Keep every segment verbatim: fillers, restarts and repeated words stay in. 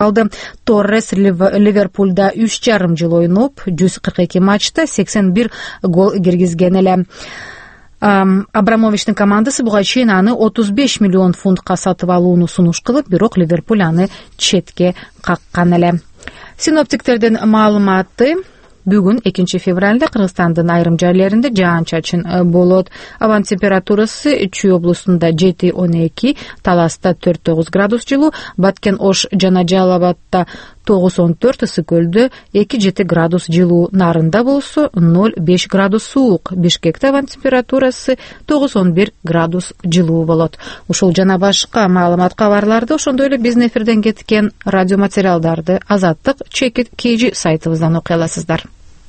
алды. Торрес Ливерпулда үч жарым жыл ойноп, жүз кырк эки матчта сексен бир гол киргизген эле. Абрамовичтин командасы буга чейин аны отуз беш миллион фунтка сатып алууну сунуш кылып, бирок Ливерпуль аны четке каккан эле. Синоптиктердин маалыматы: бүгүн экинчи февралда Кыргызстандын айрым жерлеринде жаан-чачын болот. Абанын температурасы Чүй облусунда жети он эки, Таласта төрт тогуз градус жылуу, Баткен Ош жана Жалал Абадта тогуз он төрт, Ысык көлдө эки жети градус жылуу, Нарында болсо ноль беш градус суук. Бишкекте абанын температурасы тогуз он бир градус жылуу болот. Ушул жана башка маалымат кабарларды, ошондой эле биздин эфирден кеткен радио материалдарды Азаттык Чекит Кейжи сайтыбыздан окуй аласыздар.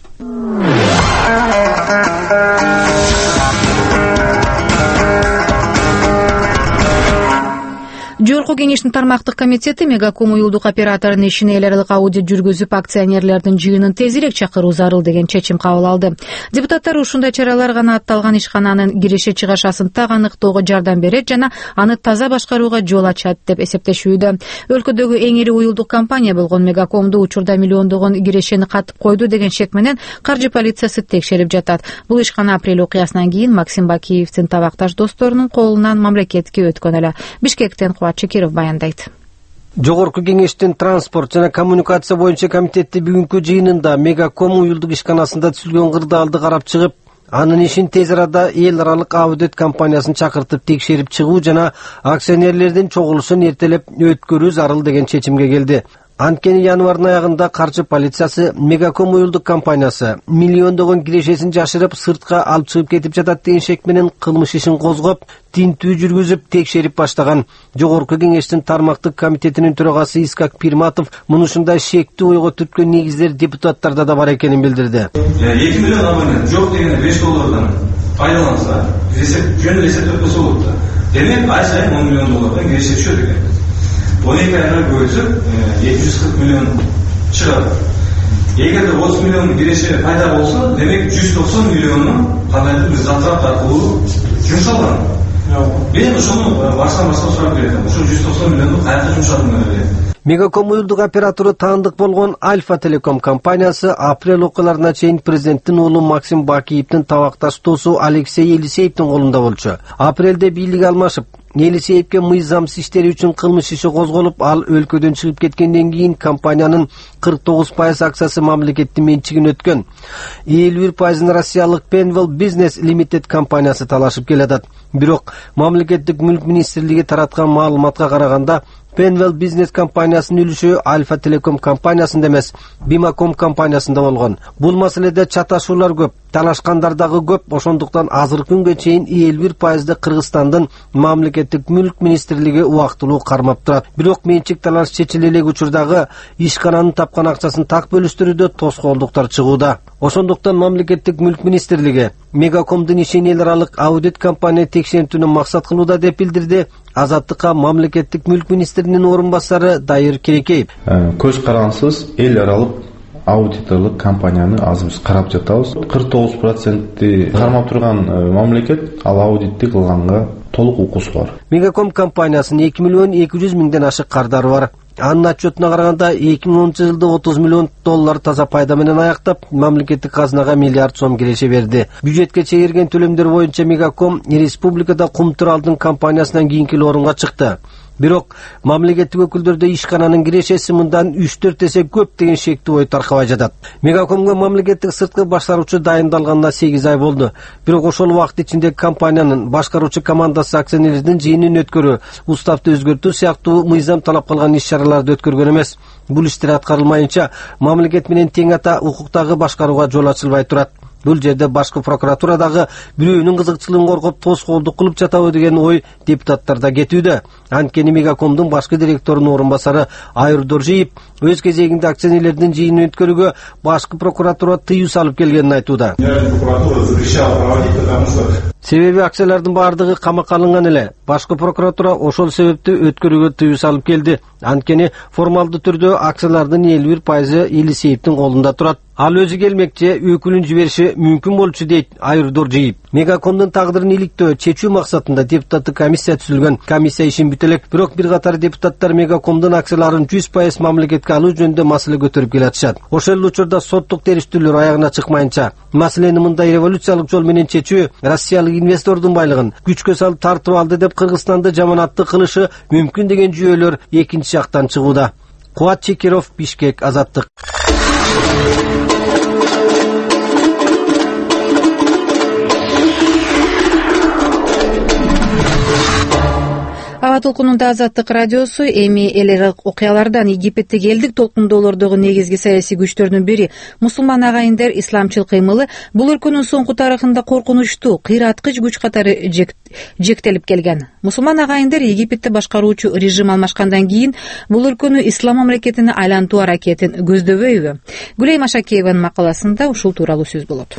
Жогорку кеңештин тармактык комитети Мегаком уюлдук операторунун ишине эл аралык аудит жүргүзүп, акционерлердин жыйынын тезирээк чакыруу зарыл деген чечим кабыл алды. Депутаттар ушундай чаралар гана атталган ишкананын киреше чыгашасын так аныктоого жардам берет жана аны таза башкарууга жол ачат деп эсептешүүдө. Өлкөдөгү эң ири уюлдук компания болгон Мегакомду учурда миллиондогон кирешени катып койду деген шек менен каржы полициясы текшерип жатат. Бул ишкана апрель окуясынан кийин Максим Бакиевдин табакташ досторунун колунан мамлекетке өткөн эле. Бишкектен Чекиров баяндайт. Жогорку кеңештин транспорт жана коммуникация боюнча комитети бүгүнкү жыйынында Мегаком уюлдук ишканасында түзүлгөн кырдаалды карап чыгып, анын ишин тез арада эл аралык аудит компаниясын чакыртып текшерип чыгуу жана акционерлердин чогулушун эртелеп өткөрүү зарыл деген чечимге келди. Анткени январдын аягында каржы полициясы Мегаком уюлдук компаниясы миллиондогон кирешесин жашырып сыртка алып чыгып кетип жатат деген шек менен кылмыш ишин козгоп, тинтүү жүргүзүп текшерип баштаган. Жогорку кеңештин тармактык комитетинин төрагасы Искак Пирматов мунушундай шектүү ойго түрткөн негиздер депутаттарда да бар экенин билдирди. эки миллион абонент жок дегенде беш доллардан пайдаланса, жөн эсептеп койсо болот да. Демек ай сайын он миллион доллардан киреше түшөт экен. он эки айга бөлсөк эки жүз кырк миллион чыгат. Эгерде отуз миллион киреше пайда болсо, демек жүз токсон миллионун кандайдыр бир затрат аркылуу жумшалган. Мен ошону башка-башка сурап берем. Ошо жүз токсон миллионду каяка жумшадыңар деп. Мегаком уюлдук оператору таандык болгон Альфа Телеком компаниясы апрель окуяларына чейин президенттин уулу Максим Бакиевдин табакташ досу Алексей Елисеевдин колунда болчу. Апрелде бийлик алмашып, Елисеевке мыйзамсыз иштери үчүн кылмыш иши козголуп, ал өлкөдөн чыгып кеткенден кийин компаниянын кырк тогуз пайыз акциясы мамлекеттин менчигине өткөн. элүү бир пайызын россиялык Penwell Business Limited компаниясы талашып келатат. Бирок мамлекеттик мүлк министрлиги тараткан маалыматка караганда, Penwell Business компаниясынын үлүшү Альфа Телеком компаниясында эмес, Бимаком компаниясында болгон. Бул маселеде чаташуулар көп, талашкандар дагы көп. Ошондуктан азыркы күнгө чейин элүү бир пайызды Кыргызстандын мамлекеттик мүлк министрлиги убактылуу кармап турат. Бирок менчик талаш чечиле элек учурдагы ишкананын тапкан акчасын так бөлүштүрүүдө тоскоолдуктар чыгууда. Ошондуктан мамлекеттик мүлк министрлиги Мегакомдун ишин эл аралык аудит компания текшертүүнү максат кылууда деп билдирди. Азаттыкка мамлекеттик мүлк министринин орун басары Дайыр Керекеев. Көз карансыз эл аралык аудиторлук компанияны азыр биз карап жатабыз. кырк тогуз процентти кармап турган мамлекет ал аудитти кылганга толук укуусу бар. Мегаком компаниясынын эки миллион эки жүз миңден ашык кардары бар. Анын отчетуна караганда эки миң онунчу жылда отуз миллион доллар таза пайда менен аяктап, мамлекеттик казынага миллиард сом киреше берди. Бюджетке чегерген төлөмдөр боюнча Мегаком республикада Кумтуралдын компаниясынан кийинки орунга чыкты. Бирок мамлекеттик өкүлдөрдө ишкананын кирешеси мындан үч төрт эсе көп деген шектүү ой таркабай жатат. Мегакомго мамлекеттик сырткы башкаруучу дайындалганына сегиз ай болду. Бирок ошол убакыт ичинде компаниянын башкаруучу командасы акционерлердин жыйынын өткөрүү, уставды өзгөртүү сыяктуу мыйзам талап кылган иш-чараларды өткөргөн эмес. Бул иштер аткарылмайынча мамлекет менен тең ата укуктагы башкарууга жол ачылбай турат. Бул жерде башкы прокуратурадагы бирөөнүн кызыкчылыгын коргоп тоскоолдук кылып жатабы деген ой депутаттарда кетүүдө. Анткени Мегакомдун башкы директорунун орун басары Айыр Доржиев өз кезегинде акционерлердин жыйынын өткөрүүгө башкы прокуратура тыюу салып келгенин айтууда. Прокуратура запрещала проводить, потому что Себеби акциялардын баардыгы камакка алынган эле. Башкы прокуратура ошол себепти өткөрүүгө тыюу салып келди. Анткени формалдуу түрдө акциялардын элүү бир пайызы Елисеевдин колунда турат. Ал өзү келмекчи, өкүлүн жибериши мүмкүн болчу дейт Айырдор Жыйып. Мегакомдун тагдырын иликтөө, чечүү максатында депутаттык комиссия түзүлгөн. Комиссия ишин бүтө элек, бирок бир катар депутаттар Мегакомдун акцияларын жүз пайыз мамлекетке алуу жөнүндө маселе көтөрүп келатышат. Ошол учурда соттук териштирүүлөр аягына чыкмайынча, маселени мындай революциялык жол менен чечүү Россиялык инвестордун байлыгын күчкө салып тартып алды деп Кыргызстанды жаманатты кылышы мүмкүн деген жүйөлөр экинчи жактан чыгууда. Кубат Чекиров, Бишкек, Азаттык. Аба толкунунда Азаттык радиосу эми эле окуялардан Египеттеги элдик толкундоолордогу негизги саясий күчтөрдүн бири мусулман агайындар исламчыл кыймылы бул өлкөнүн соңку тарыхында коркунучтуу, кыйраткыч күч катары жектелип келген. Мусулман агайындар Египетти башкаруучу режим алмашкандан кийин бул өлкөнү ислам мамлекетине айлантуу аракетин көздөбөйбү? Гүлей Машакееванын макаласында ушул тууралуу сөз болот.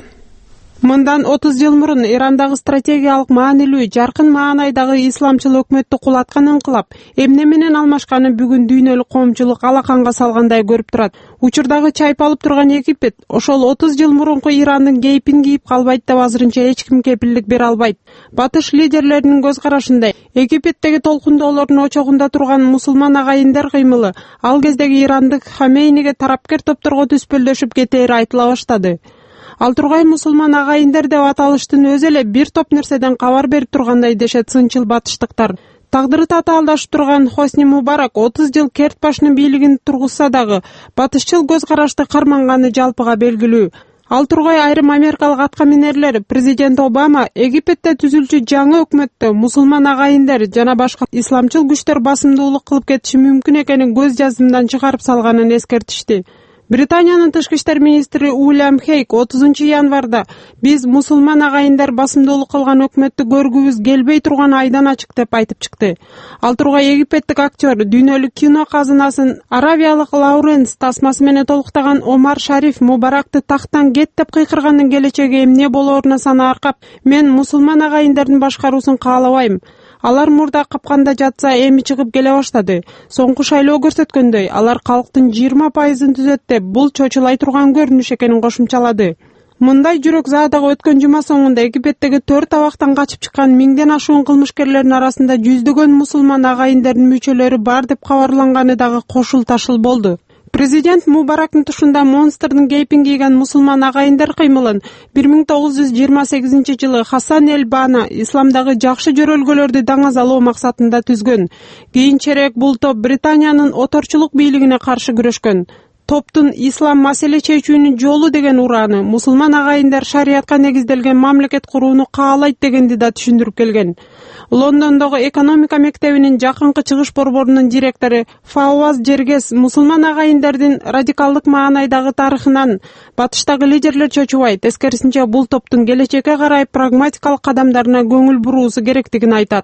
Мындан отуз жыл мурун Ирандагы стратегиялык маанилүү жаркын маанайдагы исламчыл өкмөттү кулаткан инкылап эмне менен алмашканы бүгүн дүйнөлүк коомчулук алаканга салгандай көрүп турат. Учурдагы чайпалып турган Египет ошол отуз жыл мурунку Ирандын кейпин кийип калбайт деп азырынча эч ким кепилдик бере албайт. Батыш лидерлеринин көз карашында Египеттеги толкундоолордун очогунда турган мусулман агайындар кыймылы ал кездеги Ирандык Хамейниге тарапкер топторго түспөлдөшүп кетери айтыла баштады. Ал тургай мусулман агайындар деп аталыштын өзү эле бир топ нерседен кабар берип тургандай дешет сынчыл батыштыктар. Тагдыры татаалдашып турган Хосни Мубарак отуз жыл керт башынын бийлигин тургузса дагы батышчыл көз карашты карманганы жалпыга белгилүү. Ал тургай айрым америкалык аткаминерлер президент Обама Египетте түзүлчү жаңы өкмөттө мусулман агайындар жана башка исламчыл күчтөр басымдуулук кылып кетиши мүмкүн экенин көз жазымдан чыгарып салганын эскертишти. Британиянын тышкы иштер министри Уильям Хейк отузунчу январда биз мусулман агайындар басымдуулук кылган өкмөттү көргүбүз келбей турган айдан ачык деп айтып чыкты. Ал тургай египеттик актер дүйнөлүк кино казынасын аравиялык Лауренс тасмасы менен толуктаган Омар Шариф Мубаракты тактан кет деп кыйкырганын келечеги эмне болооруна санааркап, мен мусулман агайындардын башкаруусун каалабайм. Алар мурда капканда жатса эми чыгып келе баштады. Соңку шайлоо көрсөткөндөй, алар калктын жыйырма пайызын түзөт деп бул чочулай турган көрүнүш экенин кошумчалады. Мындай жүрөк заадагы өткөн жума соңунда Египеттеги төрт абактан качып чыккан миңден ашуун кылмышкерлердин арасында жүздөгөн мусулман агайындардын мүчөлөрү бар деп кабарланганы дагы кошул ташыл болду. Президент Мубарактын тушунда монстрдун кейпин кийген мусулман агайындар кыймылын бир миң тогуз жүз жыйырма сегизинчи жылы Хасан эль-Бана исламдагы жакшы жөрөлгөлөрдү даңазалоо максатында түзгөн. Кийинчерээк бул топ Британиянын оторчулук бийлигине каршы күрөшкөн. Топтун ислам маселе чечүүнүн жолу деген урааны мусулман агайындар шариятка негизделген мамлекет курууну каалайт дегенди да түшүндүрүп келген. Лондондогу экономика мектебинин жакынкы чыгыш борборунун директору Фауаз Жергес мусулман агайындардын радикалдык маанайдагы тарыхынан батыштагы лидерлер чочубайт, эскерисинче бул топтун келечекке карай прагматикалык кадамдарына көңүл буруусу керектигин айтат.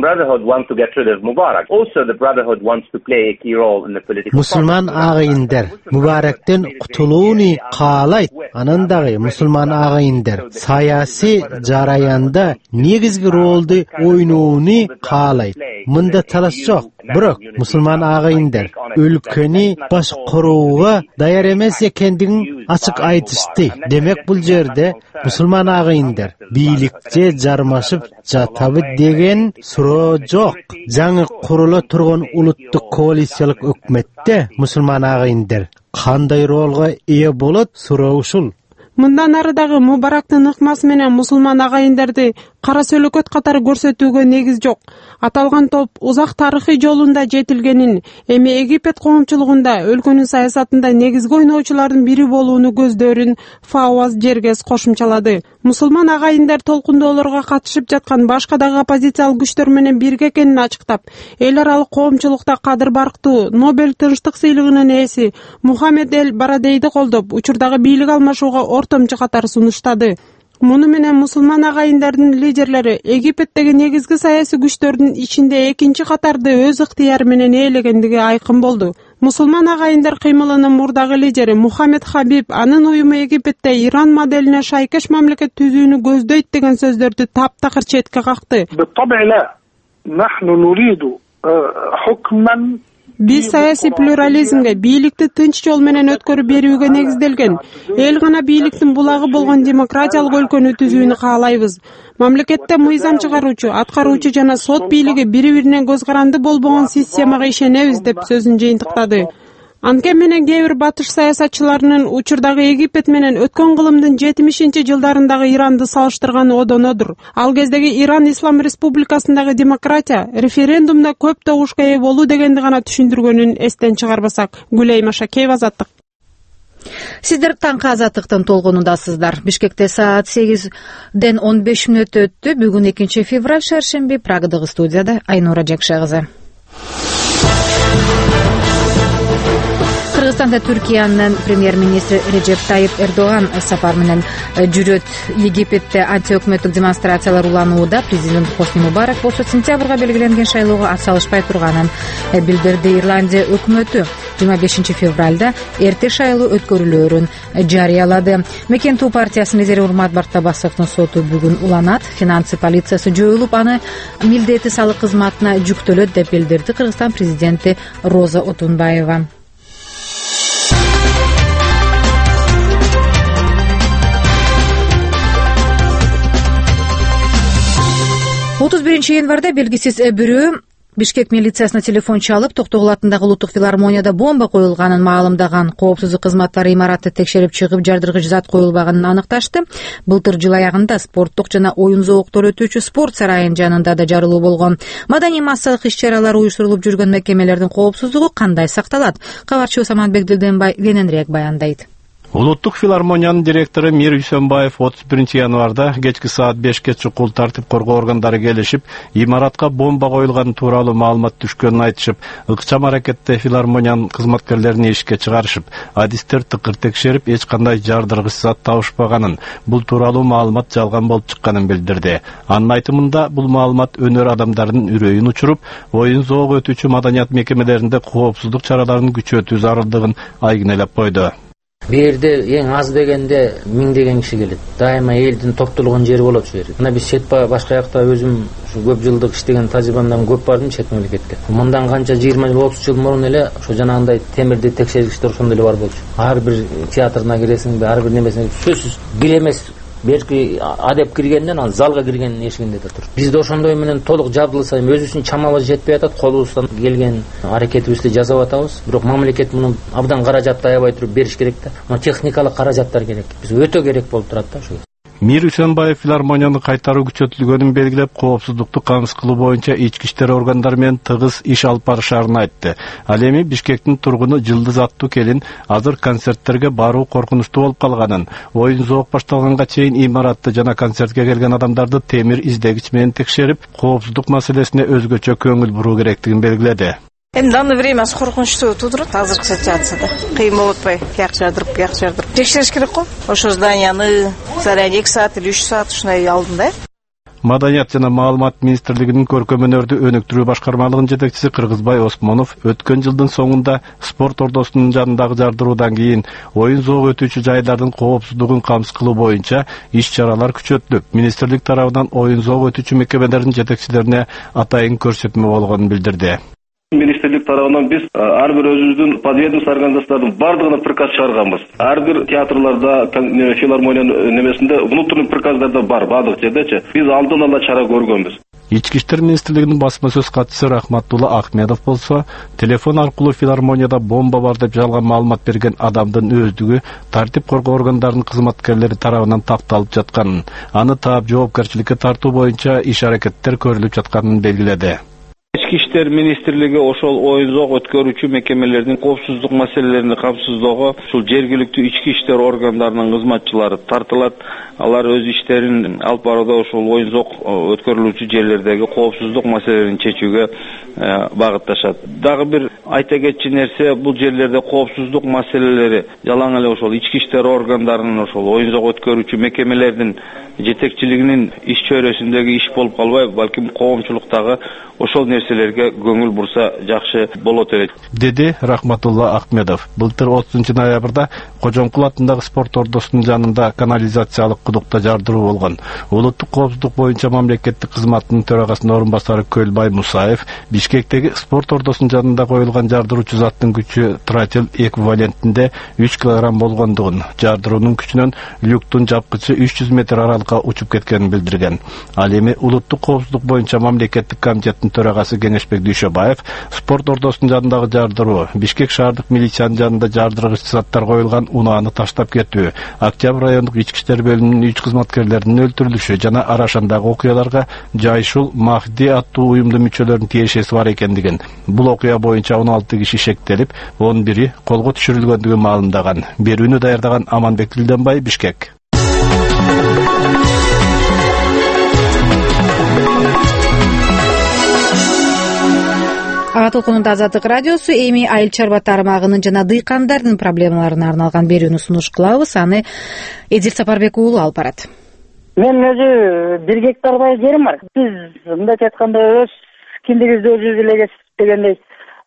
Мусулман агайындар Мубарактен кутулууну каалайт. Анан дагы мусулман агайындар саясий жараянда негизги ролду ойноону каалайт. Мында талаш жок. Бирок мусулман агайындар өлкөнү башкарууга даяр эмес экендигин ачык айтышты. Демек бул жерде мусулман агайындар бийликче жармашып жатабы деген суроо жок. Жаңы курула турган улуттук коалициялык өкмөттө мусулман агайындар кандай ролго ээ болот суроо ушул. Мындан ары дагы Мубарактын ыкмасы менен мусулман агайындарды кара сөлөкөт катары көрсөтүүгө негиз жок. Аталган топ узак тарыхый жолунда жетилгенин, эми Египет коомчулугунда өлкөнүн саясатында негизги ойноочулардын бири болууну көздөрүн Фауаз Жергес кошумчалады. Мусулман агайындар толкундоолорго катышып жаткан башка дагы оппозициялык күчтөр менен бирге экенин ачыктап, эл аралык коомчулукта кадыр барктуу Нобель тынчтык сыйлыгынын ээси Мухаммед эль Барадейди колдоп, учурдагы бийлик алмашууга ортомчу катары сунуштады. Муну менен мусулман агайындардын лидерлери Египеттеги негизги саясий күчтөрдүн ичинде экинчи катарды өз ыктыяры менен ээлегендиги айкын болду. Мусулман агайындар кыймылынын мурдагы лидери Мухаммед Хабиб анын уюму Египетте Иран моделине шайкеш мамлекет түзүүнү көздөйт деген сөздөрдү таптакыр четке какты. Биз саясий плюрализмге, бийликти тынч жол менен өткөрүп берүүгө негизделген, эл гана бийликтин булагы болгон демократиялык өлкөнү түзүүнү каалайбыз. Мамлекетте мыйзам чыгаруучу, аткаруучу жана сот бийлиги бири-биринен көз каранды болбогон системага ишенебиз деп сөзүн жыйынтыктады. Анткени менен кээ бир батыш саясатчыларынын учурдагы Египет менен өткөн кылымдын жетимишинчи жылдарындагы Иранды салыштырганы одонодур. Ал кездеги Иран Ислам Республикасындагы демократия референдумда көп тогушка ээ болуу дегенди гана түшүндүргөнүн эстен чыгарбасак. Гүлей Машакеева, Азаттык. Сиздер таңкы Азаттыктын толгонундасыздар. Бишкекте саат сегизден он беш мүнөт өттү. Бүгүн экинчи февраль, шаршемби. Прагадагы студияда Айнура Жакшы кызы. Кыргызстанда Түркиянын премьер-министри Режеп Тайип Эрдоган сапар менен жүрөт. Египетте антиөкмөттүк демонстрациялар уланууда. Президент Хосни Мубарак болсо сентябрга белгиленген шайлоого атсалышпай турганын билдирди. Ирландия өкмөтү жыйырма бешинчи февралда эрте шайлоо өткөрүлөөрүн жарыялады. Мекен Туу партиясынын лидери Урмат Бартабасовдун соту бүгүн уланат. Финансы полициясы жоюлуп, аны милдети салык кызматына жүктөлөт деп билдирди Кыргызстан президенти Роза Отунбаева. отуз биринчи январда белгисиз бирөө Бишкек милициясына телефон чалып, Токтогул атындагы улуттук филармонияда бомба коюлганын маалымдаган. Коопсуздук кызматтары имаратты текшерип чыгып, жардыргыч зат коюлбаганын аныкташты. Былтыр жыл аягында спорттук жана оюн зооктор өтүүчү спорт сарайынын жанында да жарылуу болгон. Маданий массалык иш-чаралар уюштурулуп жүргөн мекемелердин коопсуздугу кандай сакталат? Кабарчыбыз Аманбек Дилденбай кененирээк баяндайт. Улуттук филармониянын директору Мир Үсөнбаев отуз биринчи январда кечки саат бешке чукул тартип коргоо органдары келишип, имаратка бомба коюлганы тууралуу маалымат түшкөнүн айтышып, ыкчам аракетте филармониянын кызматкерлерин эшикке чыгарышып, адистер тыкыр текшерип, эч кандай жардыргыч зат табышпаганын, бул тууралуу маалымат жалган болуп чыкканын билдирди. Анын айтымында бул маалымат өнөр адамдардын үрөйүн учуруп, оюн зоого өтүүчү маданият мекемелеринде коопсуздук чараларын күчөтүү зарылдыгын айгинелеп койду. Берде эң аз дегенде миңдеген киши келет. Дайыма элдин топтолгон жери болот шу жерде. Мына биз чет башка жакта өзүм ушу көп жылдык иштеген тажрыйбамдан көп бардым чет мамлекетке. Мындан канча жыйырма жыл отуз жыл мурун эле ошо жанагындай темирди текшергичтер ошондой эле бар болчу. Ар бир театрына киресиңби, ар бир немесине сөзсүз бил эмес. Берки адеп киргенден ал залга киргендин эшигинде да тур. Бизде ошондой менен толук жабдылса, өзүбүздүн чамабыз жетпей атат, колубуздан келген аракетибизди жасап атабыз. Бирок мамлекет муну абдан каражатты аябай туруп бериш керек да. Мына техникалык каражаттар керек. Биз өтө керек болуп турат да ошо. Мир Үсөнбаев филармонияны кайтаруу күчөтүлгөнүн белгилеп, коопсуздукту камсыз кылуу боюнча ички иштер органдары менен тыгыз иш алып барышаарын айтты. Ал эми Бишкектин тургуну Жылдыз аттуу келин азыр концерттерге баруу коркунучтуу болуп калганын, оюн зоок башталганга чейин имаратты жана концертке келген адамдарды темир издегич менен текшерип, коопсуздук маселесине өзгөчө көңүл буруу керектигин белгиледи. Эми данный время коркунучтуу туудурат азыркы ситуацияда. Кыйын болуп атпайбы? Кияк жардырып, кияк жардырып. Текшериш керек го. Ошо зданияны заряд эки саат или үч саат ушундай алдында. Маданият жана маалымат министрлигинин көркөм өнөрдү өнүктүрүү башкармалыгынын жетекчиси Кыргызбай Осмонов өткөн жылдын соңунда спорт ордосунун жанындагы жардыруудан кийин оюн зоого өтүүчү жайлардын коопсуздугун камсыз кылуу боюнча иш-чаралар күчөтүлүп, министрлик тарабынан оюн зоого өтүүчү мекемелердин жетекчилерине атайын көрсөтмө болгонун билдирди. Министрлик тарабынан биз ар бир өзүбүздүн подведомство организациялардын бардыгына приказ чыгарганбыз. Ар бир театрларда, филармониянын немесинде внутренний приказдарда бар, бардык жердечи. Биз алдын ала чара көргөнбүз. Ички иштер министрлигинин басма сөз катчысы Рахматулла Ахмедов болсо, телефон аркылуу филармонияда бомба бар деп жалган маалымат берген адамдын өздүгү тартип коргоо органдарынын кызматкерлери тарабынан такталып жатканын, аны таап жоопкерчиликке тартуу боюнча иш-аракеттер көрүлүп жатканын белгиледи. Ички иштер министрлиги ошол оюн зоок өткөрүүчү мекемелердин коопсуздук маселелерин камсыздоого ушул жергиликтүү ички иштер органдарынын кызматчылары тартылат. Алар өз иштерин алып барууда ошол оюн зоок өткөрүлүүчү жерлердеги коопсуздук маселелерин чечүүгө багытташат. Дагы бир айта кетчү нерсе, бул жерлерде коопсуздук маселелери жалаң эле ошол ички иштер органдарынын ошол оюн зоок өткөрүүчү мекемелердин жетекчилигинин иш чөйрөсүндөгү иш болуп калбай, балким коомчулуктагы ошол нерселер нерселерге көңүл бурса жакшы болот эле, деди Рахматулла Ахмедов. Былтыр отузунчу ноябрда Кожомкул атындагы спорт ордосунун жанында канализациялык кудукта жардыруу болгон. Улуттук коопсуздук боюнча мамлекеттик кызматтын төрагасынын орун басары Көлбай Мусаев Бишкектеги спорт ордосунун жанында коюлган жардыруучу заттын күчү тротил эквивалентинде үч килограмм болгондугун, жардыруунун күчүнөн люктун жапкычы үч жүз метр аралыкка учуп кеткенин билдирген. Ал эми улуттук коопсуздук боюнча мамлекеттик комитеттин төрагасы Кеңешбек Дүйшөбаев спорт ордосунун жанындагы жардыруу, Бишкек шаардык милициянын жанында жардыргыч заттар коюлган унааны таштап кетүү, Октябрь райондук ички иштер бөлүмүнүн үч кызматкерлеринин өлтүрүлүшү жана Арашандагы окуяларга Жайшул Махди аттуу уюмдун мүчөлөрүнүн тиешеси бар экендигин, бул окуя боюнча он алты киши шектелип, он бири колго түшүрүлгөндүгүн маалымдаган. Берүүнү даярдаган Аманбек Тилденбай, Бишкек. Ага толкунунда Азаттык радиосу эми айыл чарба тармагынын жана дыйкандардын проблемаларына арналган берүүнү сунуш кылабыз. Аны Эдил Сапарбек уулу алып барат. Мен өзү бир гектардай жерим бар. Биз мындайча айтканда өз киндигибизди өзүбүз эле кесиптегендей,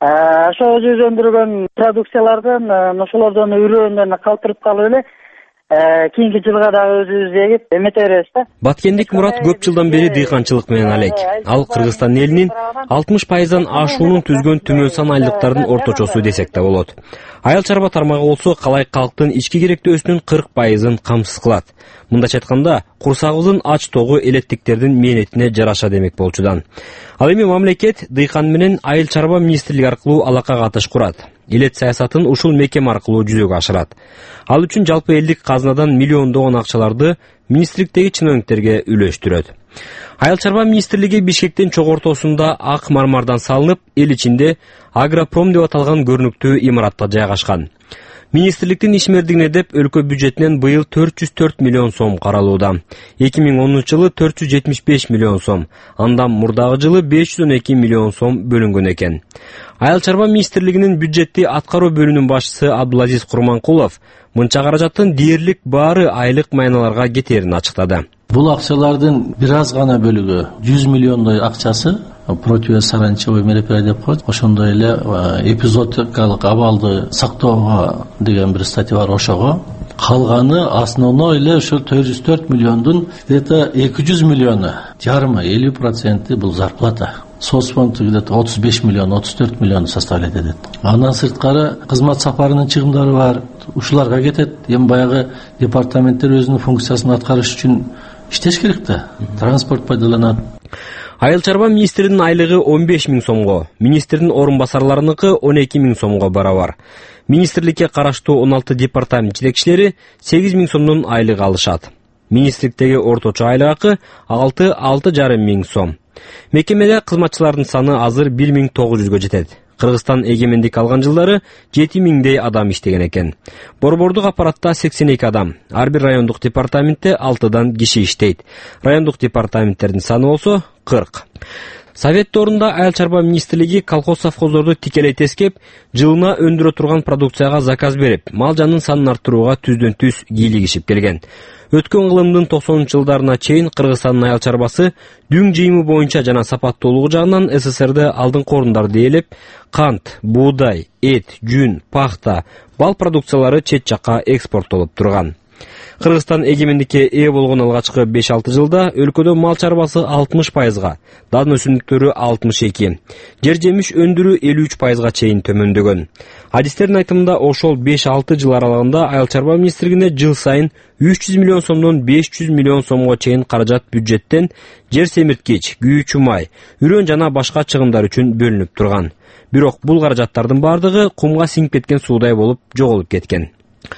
ошо өзүбүз өндүргөн продукциялардан, ошолордон үрөөнөн калтырып калып эле кийинки жылга дагы өзүбүз эгип эмете беребиз да. Баткендик Мурат көп жылдан бери дыйканчылык менен алек. Ал Кыргызстан элинин алтымыш пайыздан ашуунун түзгөн төмөн сан айлыктардын орточосу десек да болот. Айыл чарба тармагы болсо калай калктын ички керектөөсүнүн кырк пайызын камсыз кылат. Мындайча айтканда, курсагыбыздын ач тогу элеттиктердин мээнетине жараша демек болчудан. Ал эми мамлекет дыйкан менен айыл чарба министрлиги аркылуу алака катыш курат. Элет саясатын ушул мекем аркылуу жүзөгө ашырат. Ал үчүн жалпы элдик казынадан миллиондогон акчаларды министрликтеги чиновниктерге үлөштүрөт. Айыл чарба министрлиги Бишкектин чогортосунда ак мармардан салынып, эл ичинде Агропром деп аталган көрүнүктүү имаратта жайгашкан. Министрликтин ишмердигине деп өлкө бюджетинен быйыл төрт жүз төрт миллион сом каралууда. эки миң онунчу жылы төрт жүз жетимиш беш миллион сом, андан мурдагы жылы беш жүз он эки миллион сом бөлүнгөн экен. Айыл чарба министрлигинин бюджетти аткаруу бөлүмүнүн башчысы Абдулазиз Курманкулов мынча каражаттын дээрлик баары айлык майналарга кетерин ачыктады. Бул акчалардын бир аз гана бөлүгү жүз миллиондой акчасы противосаранчевый мероприятие деп коет. Ошондой эле эпизодикалык абалды сактоого деген бир статья бар, ошого. Калганы основной эле ошо төрт жүз төрт миллиондун где-то эки жүз миллиону, жарымы элүү проценти бул зарплата. Соцфонд где-то отуз беш миллион, отуз төрт миллион составляет этет. Андан сырткары кызмат сапарынын чыгымдары бар, ушуларга кетет. Эми баягы департаменттер өзүнүн функциясын аткарыш үчүн иштеш керек да, транспорт пайдаланат. Айыл чарба министринин айлыгы он беш миң сомго, министрдин орун басарларыныкы он эки миң сомго барабар. Министрликке караштуу он алты департамент жетекчилери сегиз миң сомдон айлык алышат. Министрликтеги орточо айлык акы алты алты жарым миң сом. Мекемеде кызматчылардын саны азыр бир миң тогуз жүзгө жетет. Кыргызстан эгемендик алган жылдары жети миңдей адам иштеген экен. Борбордук аппаратта сексен эки адам, ар бир райондук департаментте алтыдан киши иштейт. Райондук департаменттердин саны болсо кырк. Советторунда айыл чарба министрлиги колхоз совхоздорду тикелей тескеп, жылына өндүрө турган продукцияга заказ берип, мал жанын санын арттырууга түздөн түз кийлигишип келген. Өткөн кылымдын токсонунчу жылдарына чейин Кыргызстандын айыл чарбасы дүң жыйымы боюнча жана сапаттуулугу жагынан СССРде алдыңкы орундарды ээлеп, кант, буудай, эт, жүн, пахта, бал продукциялары чет жакка экспорттолуп турган. Кыргызстан эгемендикке ээ болгон алгачкы беш алты жылда өлкөдө мал чарбасы алтымыш пайызга, дан өсүмдүктөрү алтымыш эки, жер жемиш өндүрүү элүү үч пайызга чейин төмөндөгөн. Адистердин айтымында ошол беш алты жыл аралыгында айыл чарба министрлигине жыл сайын үч жүз миллион сомдон беш жүз миллион сомго чейин каражат бюджеттен жер семирткич, күйүүчү май, үрөөн жана башка чыгымдар үчүн бөлүнүп турган. Бирок бул каражаттардын бардыгы кумга сиңип кеткен суудай болуп жоголуп кеткен.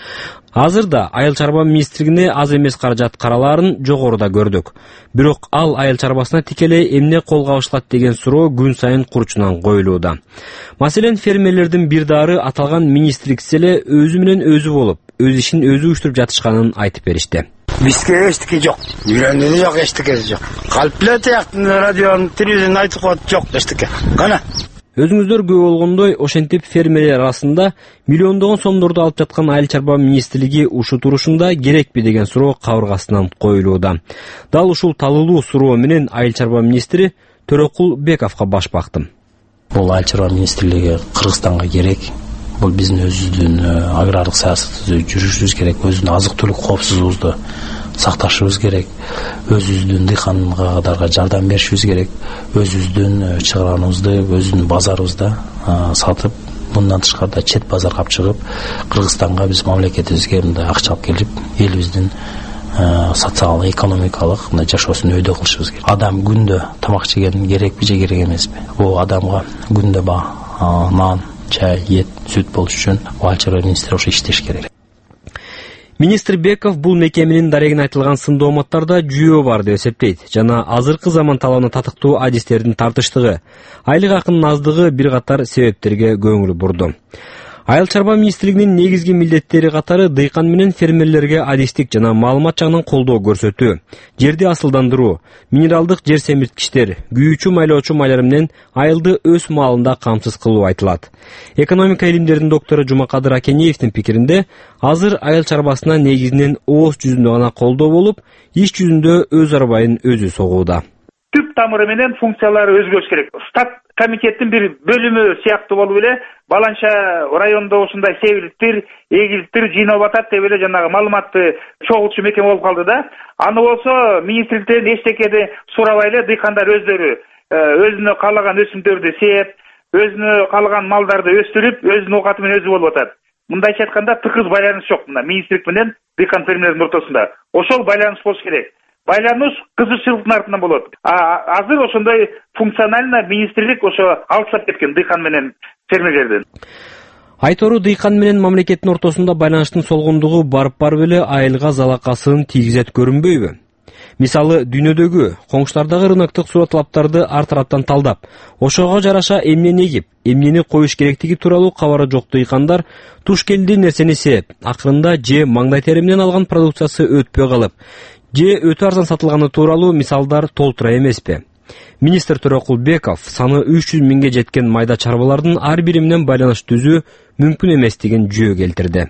Азырда айыл чарба министрлигине аз эмес каражат каралаарын жогоруда көрдүк. Бирок ал айыл чарбасына тикелей эмне колго алышылат деген суроо күн сайын курчунан коюлууда. Маселен, фермерлердин бир дары аталган министрлик эле өзү менен өзү болуп, өз ишин өзү уюштуруп жатышканын айтып беришти. Бизге эчтеке жок, үйрөнүү жок, эчтеке жок. Калп эле тияктын радионун телевизорун айтып коет, жок эчтеке. Кана Өзүңүздөр күбө болгондой, ошентип фермерлер арасында миллиондогон сомдорду алып жаткан айыл чарба министрлиги ушул турушунда керекпи деген суроо кабыргасынан коюлууда. Дал ушул талылуу суроо менен айыл чарба министри Төрөкул Бековго баш бактым. Бул Айыл чарба министрлиги Кыргызстанга керек. Бул биздин өзүбүздүн аграрлык саясатыбызды жүргүзүшүбүз керек, өзүбүздүн азык түлүк коопсуздугубузду сакташыбыз керек, өзүбүздүн дыйкандарга жардам беришибиз керек, өзүбүздүн чыгарганыбызды өзүбүздүн базарыбызда сатып, мындан тышкарыда чет базарга алып чыгып, Кыргызстанга биз мамлекетибизге мындай акча алып келип, элибиздин социалдык, экономикалык мындай жашоосун өйдө кылышыбыз керек. Адам күндө тамак жеген керекпи же керек эмеспи? Бул адамга күндө ба нан, чай, ет, сүт болуш үчүн Айыл чарба министри ошо иштеш керек. Министр Беков бул мекеменин дарегине айтылган сындооматтарда жүйөө бар деп эсептейт жана азыркы заман талабына татыктуу адистердин тартыштыгы, айлык акынын аздыгы бир катар себептерге көңүл бурду. Айыл чарба министрлигинин негизги милдеттери катары дыйкан менен фермерлерге адистик жана маалымат жагынан колдоо көрсөтүү, жерди асылдандыруу, минералдык жер семирткичтер, күйүүчү майлоочу майлар менен айылды өз маалында камсыз кылуу айтылат. Экономика илимдеринин доктору Жумакадыр Акенеевдин пикиринде, азыр айыл чарбасына негизинен ооз жүзүндө гана колдоо болуп, иш жүзүндө өз арбайын өзү согууда. Түп тамыры менен функциялары өзгөрүш керек. Стат комитеттин бир бөлүмү сыяктуу болуп эле баланча райондо ушундай себиликтер, эгиликтер жыйнап атат деп эле жанагы маалыматты чогултуучу мекеме болуп калды да. Аны болсо министрликтен эчтекеди сурабай эле дыйкандар өздөрү өзүнө каалаган өсүмдөрдү сеп, өзүнө каалаган малдарды өстүрүп, өзүнүн оокаты менен өзү болуп атат. Мындайча айтканда тыгыз байланыш жок мына министрлик менен дыйкан фермерлердин ортосунда. Ошол байланыш болуш керек. Байланыш кызыкчылыктын артынан болот. Азыр ошондой функционально министрлик ошо алсап кеткен дыйкан менен фермерлерден. Айтору дыйкан менен мамлекеттин ортосунда байланыштын солгундугу барып-барып эле айылга залакасын тийгизет көрүнбөйбү? Мисалы, дүйнөдөгү, коңшулардагы рыноктук суроо талаптарды ар тараптан талдап, ошого жараша эмнени эгип, эмнени коюш керектиги тууралуу кабары жок дыйкандар туш келди нерсени сеп, акырында же маңдай тери менен алган продукциясы өтпөй калып, же өтө арзан сатылганы тууралуу мисалдар толтура эмеспи? Министр Төрөкул Беков саны үч жүз миңге жеткен майда чарбалардын ар бири менен байланыш түзүү мүмкүн эместигин жөө келтирди.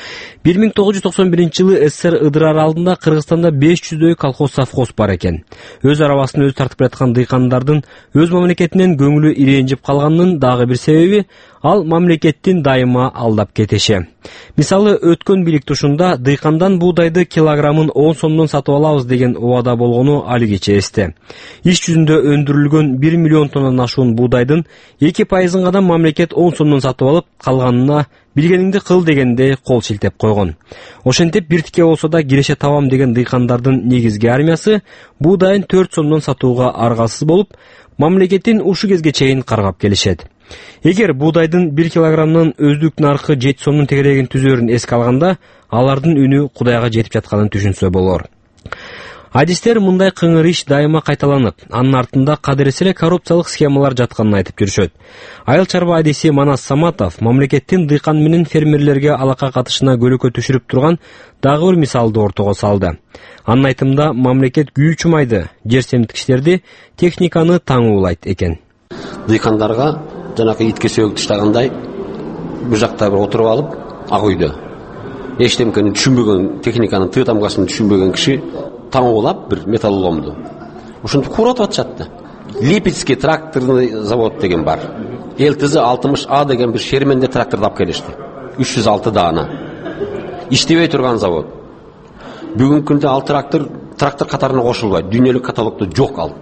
бир миң тогуз жүз токсон биринчи жылы СССР Ыдыр аралында Кыргызстанда беш жүздөй колхоз-совхоз бар экен. Өз арабасын өзү тартып жаткан дыйкандардын өз мамлекетинен көңүлү ирэнжип калганынын дагы бир себеби ал мамлекеттин дайыма алдап кетиши. Мисалы, өткөн бийлик тушунда дыйкандан буудайды килограммын он сомдон сатып алабыз деген убада болгону алигиче эсте. Иш жүзүндө өндүрүлгөн бир миллион тоннадан ашуун буудайдын эки пайызын гана мамлекет он сомдон сатып алып, калганына билгениңди кыл дегендей кол шилтеп койгон. Ошентип бир тике болсо да киреше табам деген дыйкандардын негизги армиясы буудайын төрт сомдон сатууга аргасыз болуп, мамлекеттин ушу кезге чейин каргап келишет. Эгер буудайдын бир килограммнын өздүк наркы жети сомдун тегерегин түзөрүн эске алганда, алардын үнү Кудайга жетип жатканын түшүнсө болор. Адистер мындай кыңыр иш дайыма кайталанып, анын артында кадыресе эле коррупциялык схемалар жатканын айтып жүрүшөт. Айыл чарба адиси Манас Саматов мамлекеттин дыйкан менен фермерлерге алака катышына көлөкө түшүрүп турган дагы бир мисалды ортого салды. Анын айтымында мамлекет күйүүчү майды, жер семирткичтерди, техниканы таң уулайт экен. Дыйкандарга жанакы итке сөөгү таштагандай бир жакта бир отуруп алып, ак үйдө эчтемкени түшүнбөгөн, техниканын тыы тамгасын түшүнбөгөн киши таң уулап бир металлоломду ушинтип куурап атышат да. Липецкий тракторный завод деген бар. ЛТЗ алтымыш А деген бир шерменде тракторду алып келишти. үч жүз алты даана. Иштебей турган завод. Бүгүнкү күндө ал трактор трактор катарына кошулбайт. Дүйнөлүк каталогдо жок ал.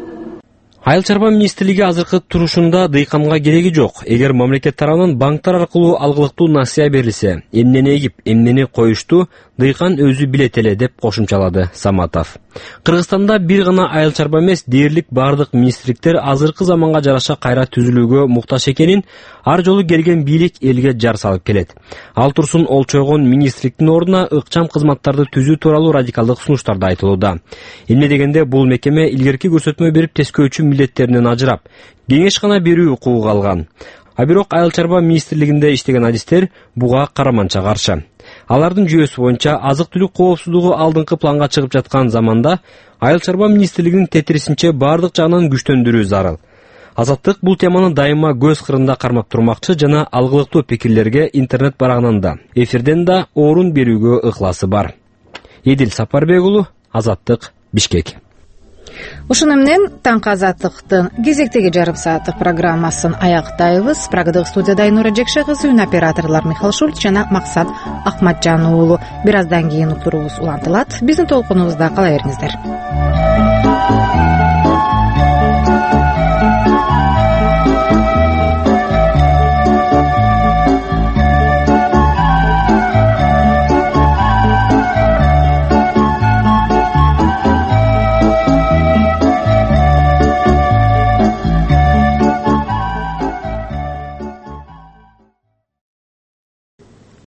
Айыл чарба министрлиги азыркы турушунда дыйканга кереги жок. Эгер мамлекет тарабынан банктар аркылуу алгылыктуу насыя берилсе, эмнени эгип, эмнени коюшту дыйкан өзү билет эле деп кошумчалады Саматов. Кыргызстанда бир гана айыл чарба эмес, дээрлик бардык министрликтер азыркы заманга жараша кайра түзүлүүгө муктаж экенин ар жолу келген бийлик элге жар салып келет. Ал турсун олчойгон министрликтин ордуна ыкчам кызматтарды түзүү тууралуу радикалдык сунуштарды айтылууда. Эмне дегенде бул мекеме илгерки көрсөтмө берип тескөөчү милдеттеринен ажырап, кеңеш гана берүү укугу алган. А бирок айыл чарба министрлигинде иштеген адистер буга караманча каршы. Алардын жүйөсү боюнча азык-түлүк коопсуздугу алдыңкы планга чыгып жаткан заманда айыл чарба министрлигинин тетирисинче бардык жагынан күчтөндүрүү зарыл. Азаттык бул теманы дайыма көз кырында кармап турмакчы жана алгылыктуу пикирлерге интернет барагынан да, эфирден да орун берүүгө ыкласы бар. Эдил Сапарбек уулу, Азаттык, Бишкек. ушуну менен таңкы азаттыктын кезектеги жарым сааттык программасын аяктайбыз. Прагдагы студияда Айнура Жекше кызы, үн операторлор Михаил Шульц жана Максат Ахматжан уулу. Бир аздан кийин уктуруубуз улантылат. Биздин толкунубузда кала бериңиздер.